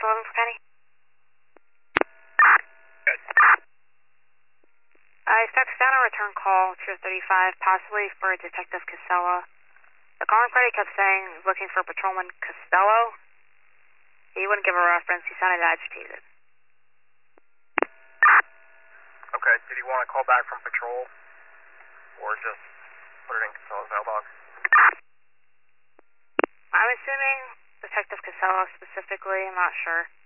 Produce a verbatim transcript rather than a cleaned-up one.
eleven for Penny. Good. I expect down a return call, two thirty-five, possibly for Detective Casella. The calling party kept saying he's looking for Patrolman Costello. He wouldn't give a reference. He sounded agitated. Okay, did he want to call back from patrol? Or just put it in Casella's mailbox? I'm assuming Detective Casella specifically. I'm not sure.